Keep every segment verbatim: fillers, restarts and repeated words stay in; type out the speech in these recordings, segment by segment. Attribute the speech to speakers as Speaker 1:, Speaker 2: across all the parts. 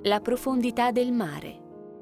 Speaker 1: La profondità del mare.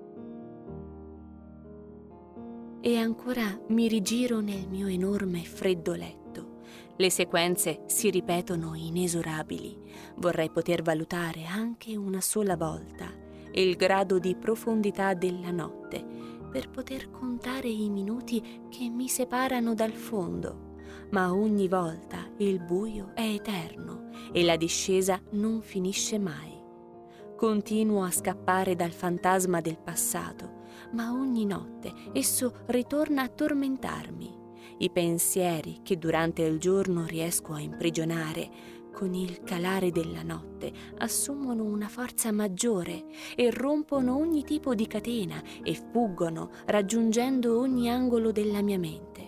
Speaker 1: E ancora mi rigiro nel mio enorme e freddo letto. Le sequenze si ripetono inesorabili. Vorrei poter valutare anche una sola volta il grado di profondità della notte per poter contare i minuti che mi separano dal fondo. Ma ogni volta il buio è eterno e la discesa non finisce mai. Continuo a scappare dal fantasma del passato, ma ogni notte esso ritorna a tormentarmi. I pensieri che durante il giorno riesco a imprigionare, con il calare della notte assumono una forza maggiore e rompono ogni tipo di catena e fuggono raggiungendo ogni angolo della mia mente.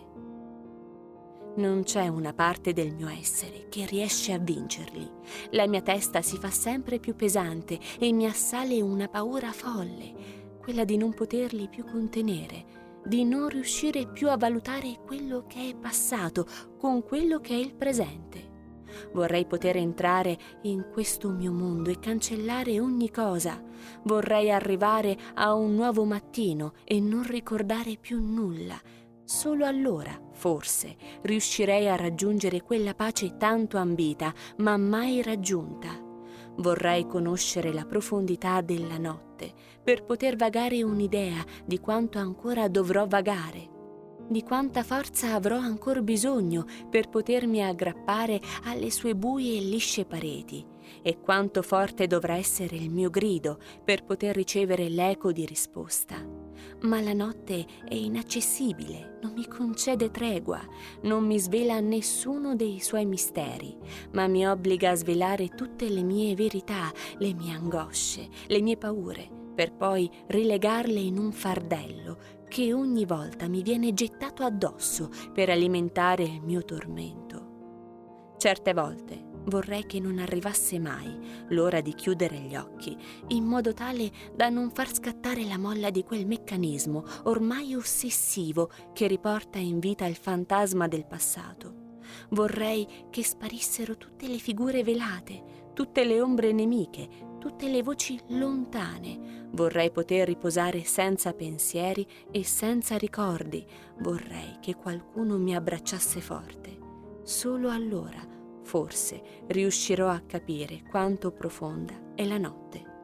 Speaker 1: Non c'è una parte del mio essere che riesce a vincerli. La mia testa si fa sempre più pesante e mi assale una paura folle, quella di non poterli più contenere, di non riuscire più a valutare quello che è passato con quello che è il presente. Vorrei poter entrare in questo mio mondo e cancellare ogni cosa. Vorrei arrivare a un nuovo mattino e non ricordare più nulla. Solo allora, forse, riuscirei a raggiungere quella pace tanto ambita, ma mai raggiunta. Vorrei conoscere la profondità della notte per poter vagare un'idea di quanto ancora dovrò vagare, di quanta forza avrò ancora bisogno per potermi aggrappare alle sue buie e lisce pareti, e quanto forte dovrà essere il mio grido per poter ricevere l'eco di risposta. Ma la notte è inaccessibile, non mi concede tregua, non mi svela nessuno dei suoi misteri, ma mi obbliga a svelare tutte le mie verità, le mie angosce, le mie paure, per poi rilegarle in un fardello che ogni volta mi viene gettato addosso per alimentare il mio tormento. Certe volte vorrei che non arrivasse mai l'ora di chiudere gli occhi, in modo tale da non far scattare la molla di quel meccanismo ormai ossessivo che riporta in vita il fantasma del passato. Vorrei che sparissero tutte le figure velate, tutte le ombre nemiche, tutte le voci lontane. Vorrei poter riposare senza pensieri e senza ricordi. Vorrei che qualcuno mi abbracciasse forte. Solo allora forse riuscirò a capire quanto profonda è la notte.